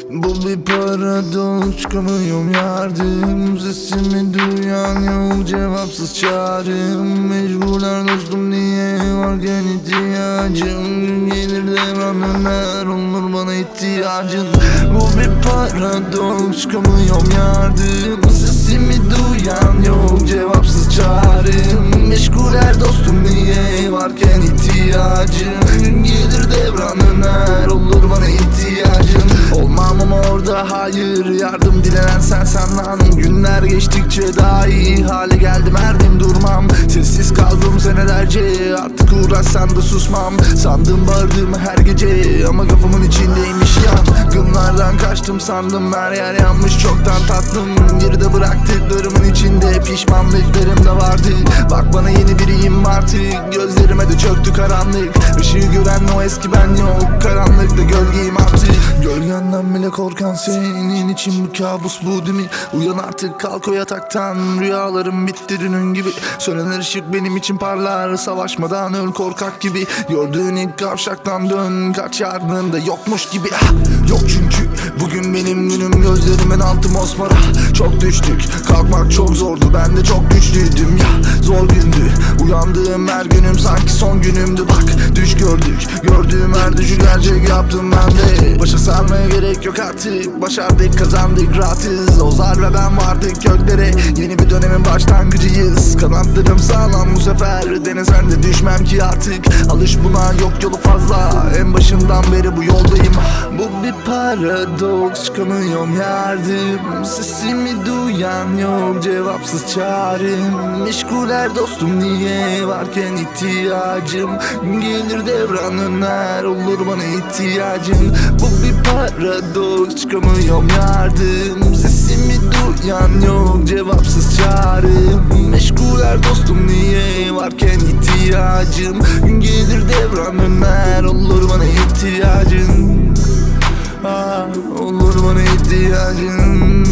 Bu bir paradoks, çıkamıyorum yardım. Sesimi duyan yok, cevapsız çağrım. Mecburlar dostum, niye varken ihtiyacım. Gün gelir devran döner, olur bana ihtiyacın. Bu bir paradoks, çıkamıyorum yardım. Sesimi duyan yok, cevapsız çağrım. Meşguler dostum, niye varken ihtiyacım. Gün gelir devran döner, olur bana ihtiyacın. Olmam ama orada hayır, yardım dilenen sen lan. Günler geçtikçe daha iyi hale geldim, erdim durmam. Sessiz kaldım senelerce, artık uğraşsan da susmam. Sandım bağırdım her gece ama kafamın içindeymiş yan. Gımlardan kaçtım sandım, her yer yanmış çoktan tatlım. Geride bıraktıklarımın içinde pişmanlıklarım da vardı. Bak bana yeni biriyim artık, gözlerime de çöktü karanlık. Işığı gören o eski ben yok, karanlıkta gölgeyim artık. Gölgenden bile korkan senin için bu kabus bu değil mi? Uyan artık, kalk o yataktan, rüyalarım bitti dünün gibi. Sönen ışık benim için parlar, savaşmadan öl korkak gibi. Gördüğün ilk kavşaktan dön, kaç yardımda yokmuş gibi. Yok çünkü bugün benim günüm, gözlerimin altı mosmora. Çok düştük, kalkmak çok zordu, ben de çok güçlüydüm ya. Zor gündü, uyandığım her günüm sanki son günümdü. Bak düş gördük, gördüğüm her düşü gerçek yaptım ben de. Başa sarmaya gerek yok artık, başardık kazandık rahatız. Ozar ve ben vardık göklere, yeni bir dönemin başlangıcıyız. Kanatlarım sağlam bu sefer, denesen de düşmem ki artık. Alış buna, yok yolu fazla, en başından beri bu yoldayım. Bu bir paradoks, çıkamıyorum yardım. Sesimi duyan yok, cevapsız çağrım. Meşguler dostum, niye varken ihtiyacım. Gün gelir devran döner, olur bana ihtiyacın. Bu bir paradoks, çıkamıyorum yardım. Sesimi duyan yok, cevapsız çağrım. Meşguler dostum, niye varken ihtiyacım. Gün gelir devran döner, olur bana ihtiyacın. Olur bana ihtiyacın.